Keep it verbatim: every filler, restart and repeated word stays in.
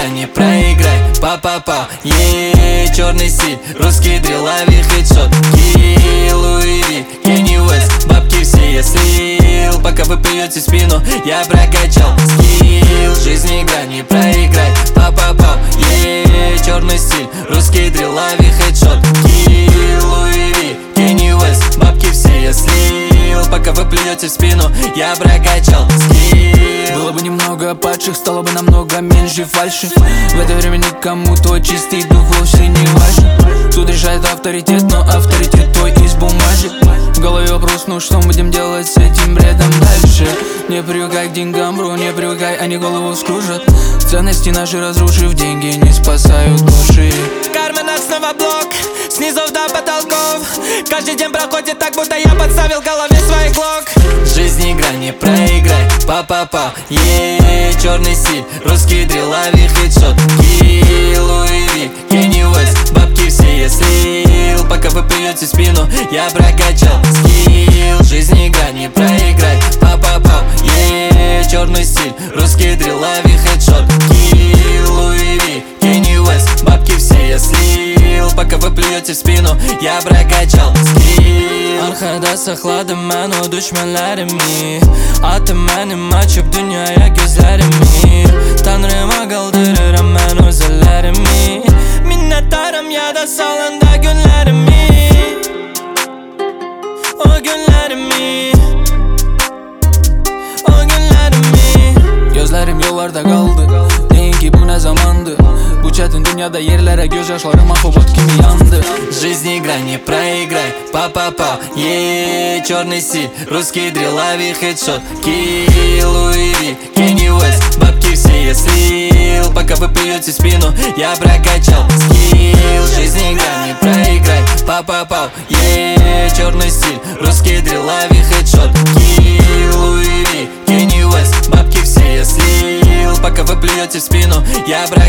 не проиграй, па-па-па. Еее, черный стиль, русский дрил, лови хедшот. Ки, Луи Ви, Кенни Уэст, бабки все я слил. Пока вы плюете спину, я прокачал скилл. Жизнь игра, не проиграй, па-па-па. Еее, черный стиль, русский дрил, лови хедшот. Ки, Луи Ви, Кенни Уэст, бабки все я слил. Пока вы плюете в спину, я прокачал скилл. Было бы немного падших, стало бы намного меньше фальши. В это время никому твой чистый дух вовсе не важен. Тут решает авторитет, но авторитет твой из бумажек. В голове вопрос, ну что будем делать с этим бредом дальше? Не привыкай к деньгам, бро, не привыкай, они голову скружат. Ценности наши разрушив, деньги не спасают души. В карманах снова блок, снизу до потолков. Каждый день проходит так, будто я подставил голове свой глок. Жизнь игра, не проиграй, па-па-па. Еее, черный стиль, русский дрил, лови хедшот. Ки, Луи Ви, Кенни Уэст, бабки все я слил. Пока вы плюете спину, я прокачал скилл. Жизнь игра, не проиграй, па-па-па. Еее, черный стиль, русский дрил, лови хедшот. Ки, Луи Ви, Кенни Уэст, бабки все я слил. Пока вы плюете в спину, я прокачал скилл. Arkada sakladım ben o düşmelerimi. Attım benim açıp dünyaya gözlerimi. Tanrıma kaldırırım ben özellerimi. Minnettarım ya da salında günlerimi. O günlerimi. O günlerimi. Gözlerim yollarda kaldı, deyin ki bu ne zamandı? Bu çetin dünyada yerlere gözyaşlarım akobot gibi yandı. Жизнь игра, не проиграй, па-па-па. Еее, черный стиль, русский дрил, лови хедшот. Ки, Луи Ви, Кенни Уэст, бабки все я слил. Пока вы плюете спину, я прокачал скилл. Жизнь игра, не проиграй, па-па-па. Еее, черный стиль, русский дрил, лови хедшот. Ки, Луи Ви, Кенни Уэст, бабки все я слил. Пока вы плюете спину, я прокачал